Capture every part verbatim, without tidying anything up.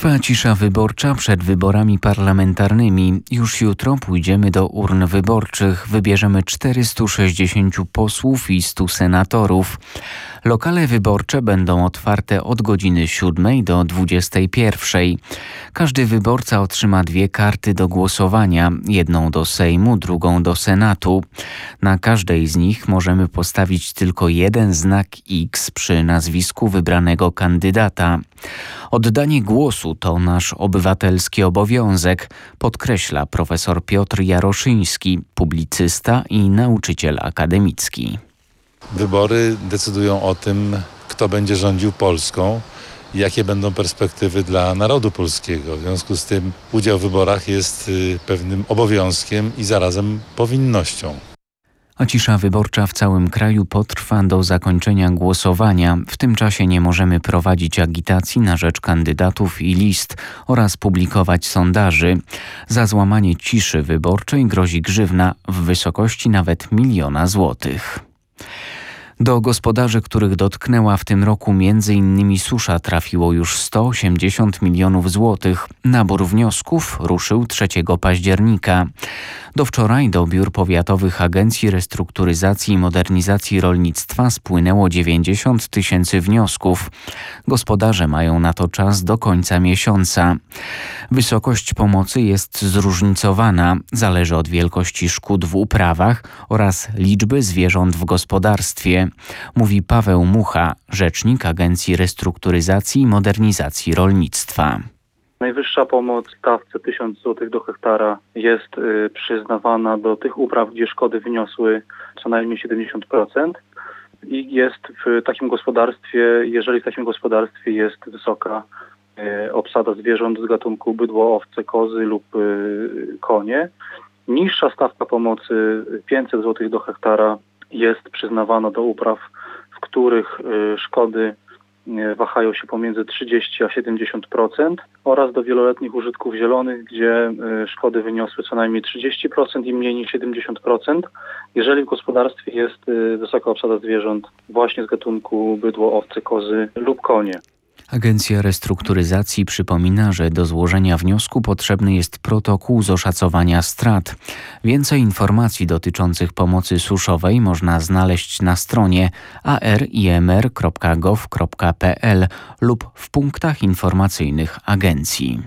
Trwa cisza wyborcza przed wyborami parlamentarnymi. Już jutro pójdziemy do urn wyborczych. Wybierzemy czterystu sześćdziesięciu posłów i stu senatorów. Lokale wyborcze będą otwarte od godziny siódmej do dwudziestej pierwszej. Każdy wyborca otrzyma dwie karty do głosowania. Jedną do Sejmu, drugą do Senatu. Na każdej z nich możemy postawić tylko jeden znak X przy nazwisku wybranego kandydata. Oddanie głosu to nasz obywatelski obowiązek, podkreśla profesor Piotr Jaroszyński, publicysta i nauczyciel akademicki. Wybory decydują o tym, kto będzie rządził Polską i jakie będą perspektywy dla narodu polskiego. W związku z tym udział w wyborach jest pewnym obowiązkiem i zarazem powinnością. A cisza wyborcza w całym kraju potrwa do zakończenia głosowania. W tym czasie nie możemy prowadzić agitacji na rzecz kandydatów i list oraz publikować sondaży. Za złamanie ciszy wyborczej grozi grzywna w wysokości nawet miliona złotych. Do gospodarzy, których dotknęła w tym roku między innymi susza, trafiło już sto osiemdziesiąt milionów złotych. Nabór wniosków ruszył trzeciego października. Do wczoraj do biur powiatowych Agencji Restrukturyzacji i Modernizacji Rolnictwa spłynęło dziewięćdziesiąt tysięcy wniosków. Gospodarze mają na to czas do końca miesiąca. Wysokość pomocy jest zróżnicowana. Zależy od wielkości szkód w uprawach oraz liczby zwierząt w gospodarstwie, mówi Paweł Mucha, rzecznik Agencji Restrukturyzacji i Modernizacji Rolnictwa. Najwyższa pomoc w stawce tysiąc złotych do hektara jest y, przyznawana do tych upraw, gdzie szkody wyniosły co najmniej siedemdziesiąt procent i jest w takim gospodarstwie, jeżeli w takim gospodarstwie jest wysoka y, obsada zwierząt z gatunku bydło, owce, kozy lub y, konie. Niższa stawka pomocy pięćset złotych do hektara jest przyznawana do upraw, w których y, szkody wahają się pomiędzy trzydzieści a siedemdziesiąt procent oraz do wieloletnich użytków zielonych, gdzie szkody wyniosły co najmniej trzydzieści procent i mniej niż siedemdziesiąt procent, jeżeli w gospodarstwie jest wysoka obsada zwierząt właśnie z gatunku bydło, owce, kozy lub konie. Agencja Restrukturyzacji przypomina, że do złożenia wniosku potrzebny jest protokół z oszacowania strat. Więcej informacji dotyczących pomocy suszowej można znaleźć na stronie a r i m r kropka gov kropka p l lub w punktach informacyjnych agencji.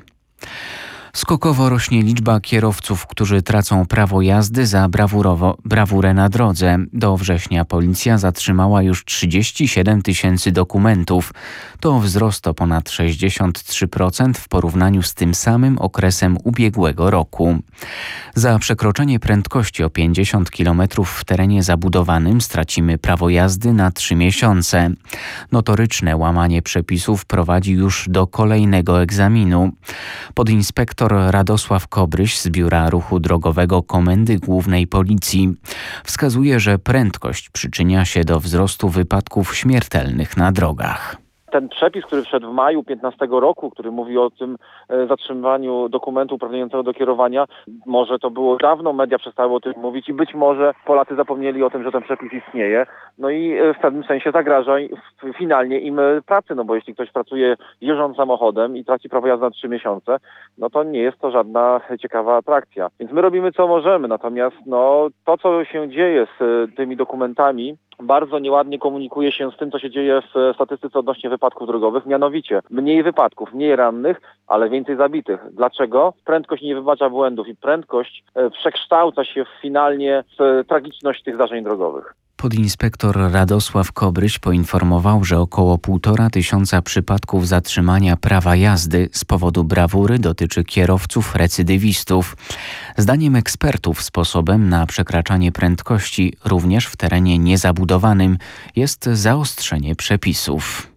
Skokowo rośnie liczba kierowców, którzy tracą prawo jazdy za brawurowo, brawurę na drodze. Do września policja zatrzymała już trzydzieści siedem tysięcy dokumentów. To wzrost o ponad sześćdziesiąt trzy procent w porównaniu z tym samym okresem ubiegłego roku. Za przekroczenie prędkości o pięćdziesiąt kilometrów w terenie zabudowanym stracimy prawo jazdy na trzy miesiące. Notoryczne łamanie przepisów prowadzi już do kolejnego egzaminu. Podinspektor Radosław Kobryś z Biura Ruchu Drogowego Komendy Głównej Policji wskazuje, że prędkość przyczynia się do wzrostu wypadków śmiertelnych na drogach. Ten przepis, który wszedł w maju piętnastego roku, który mówi o tym e, zatrzymywaniu dokumentu uprawniającego do kierowania, może to było dawno, media przestały o tym mówić i być może Polacy zapomnieli o tym, że ten przepis istnieje. No i e, w pewnym sensie zagraża w, finalnie im e, pracy, no bo jeśli ktoś pracuje jeżdżąc samochodem i traci prawo jazdy na trzy miesiące, no to nie jest to żadna ciekawa atrakcja. Więc my robimy co możemy, natomiast no to, co się dzieje z e, tymi dokumentami, bardzo nieładnie komunikuje się z tym, co się dzieje w statystyce odnośnie wypadków drogowych, mianowicie mniej wypadków, mniej rannych, ale więcej zabitych. Dlaczego? Prędkość nie wybacza błędów i prędkość przekształca się finalnie w tragiczność tych zdarzeń drogowych. Podinspektor Radosław Kobryś poinformował, że około półtora tysiąca przypadków zatrzymania prawa jazdy z powodu brawury dotyczy kierowców recydywistów. Zdaniem ekspertów sposobem na przekraczanie prędkości również w terenie niezabudowanym jest zaostrzenie przepisów.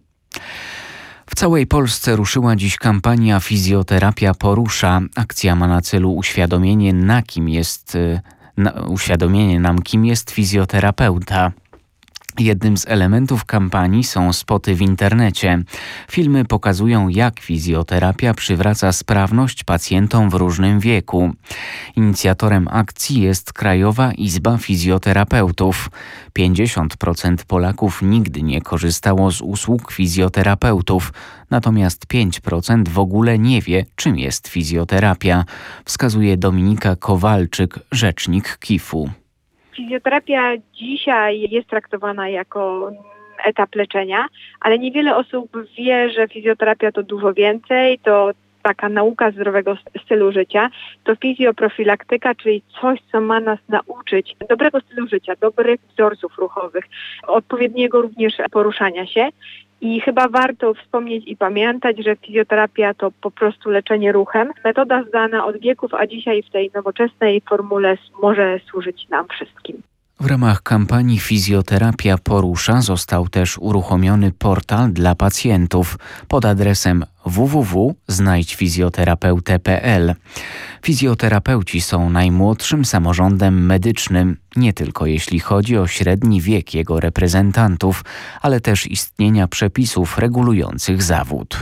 W całej Polsce ruszyła dziś kampania Fizjoterapia porusza. Akcja ma na celu uświadomienie, na kim jest Na uświadomienie nam, kim jest fizjoterapeuta. Jednym z elementów kampanii są spoty w internecie. Filmy pokazują, jak fizjoterapia przywraca sprawność pacjentom w różnym wieku. Inicjatorem akcji jest Krajowa Izba Fizjoterapeutów. pięćdziesiąt procent Polaków nigdy nie korzystało z usług fizjoterapeutów, natomiast pięć procent w ogóle nie wie, czym jest fizjoterapia, wskazuje Dominika Kowalczyk, rzecznik K I F-u. Fizjoterapia dzisiaj jest traktowana jako etap leczenia, ale niewiele osób wie, że fizjoterapia to dużo więcej, to taka nauka zdrowego stylu życia, to fizjoprofilaktyka, czyli coś, co ma nas nauczyć dobrego stylu życia, dobrych wzorców ruchowych, odpowiedniego również poruszania się. I chyba warto wspomnieć i pamiętać, że fizjoterapia to po prostu leczenie ruchem. Metoda znana od wieków, a dzisiaj w tej nowoczesnej formule może służyć nam wszystkim. W ramach kampanii Fizjoterapia porusza został też uruchomiony portal dla pacjentów pod adresem w w w kropka znajdź fizjoterapeutę kropka p l. Fizjoterapeuci są najmłodszym samorządem medycznym, nie tylko jeśli chodzi o średni wiek jego reprezentantów, ale też istnienia przepisów regulujących zawód.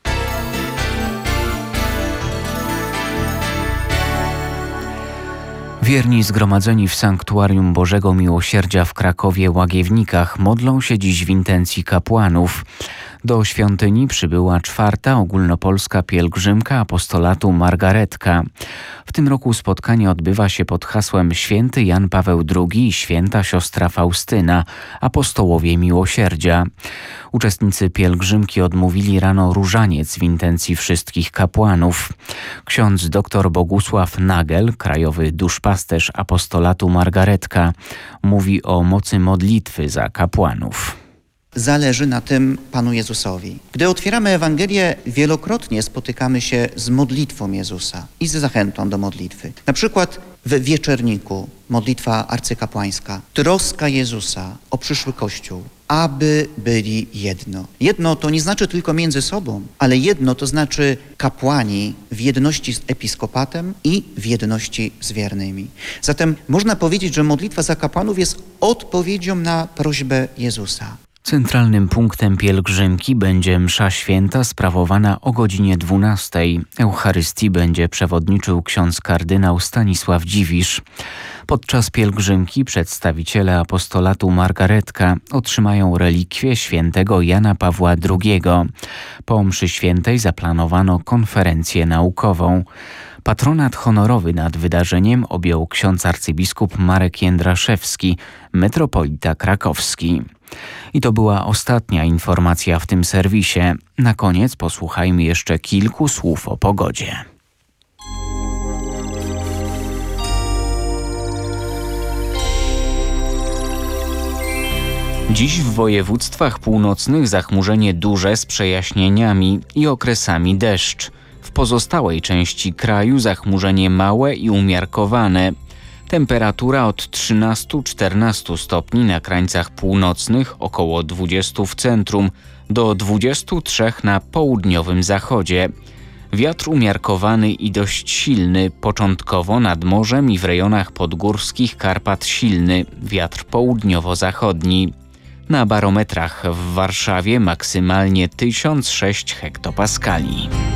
Wierni zgromadzeni w Sanktuarium Bożego Miłosierdzia w Krakowie-Łagiewnikach modlą się dziś w intencji kapłanów. Do świątyni przybyła czwarta ogólnopolska pielgrzymka apostolatu Margaretka. W tym roku spotkanie odbywa się pod hasłem Święty Jan Paweł drugi i Święta Siostra Faustyna, apostołowie miłosierdzia. Uczestnicy pielgrzymki odmówili rano różaniec w intencji wszystkich kapłanów. Ksiądz dr Bogusław Nagel, krajowy duszpasterz apostolatu Margaretka, mówi o mocy modlitwy za kapłanów. Zależy na tym Panu Jezusowi. Gdy otwieramy Ewangelię, wielokrotnie spotykamy się z modlitwą Jezusa i z zachętą do modlitwy. Na przykład w Wieczerniku, modlitwa arcykapłańska, troska Jezusa o przyszły Kościół, aby byli jedno. Jedno to nie znaczy tylko między sobą, ale jedno to znaczy kapłani w jedności z episkopatem i w jedności z wiernymi. Zatem można powiedzieć, że modlitwa za kapłanów jest odpowiedzią na prośbę Jezusa. Centralnym punktem pielgrzymki będzie msza święta sprawowana o godzinie dwunastej. Eucharystii będzie przewodniczył ksiądz kardynał Stanisław Dziwisz. Podczas pielgrzymki przedstawiciele apostolatu Margaretka otrzymają relikwie świętego Jana Pawła drugiego. Po mszy świętej zaplanowano konferencję naukową. Patronat honorowy nad wydarzeniem objął ksiądz arcybiskup Marek Jędraszewski, metropolita krakowski. I to była ostatnia informacja w tym serwisie. Na koniec posłuchajmy jeszcze kilku słów o pogodzie. Dziś w województwach północnych zachmurzenie duże z przejaśnieniami i okresami deszcz. W pozostałej części kraju zachmurzenie małe i umiarkowane. Temperatura od trzynastu do czternastu stopni na krańcach północnych, około dwudziestu w centrum, do dwudziestu trzech na południowym zachodzie. Wiatr umiarkowany i dość silny, początkowo nad morzem i w rejonach podgórskich Karpat silny, wiatr południowo-zachodni. Na barometrach w Warszawie maksymalnie tysiąc sześć hektopaskali.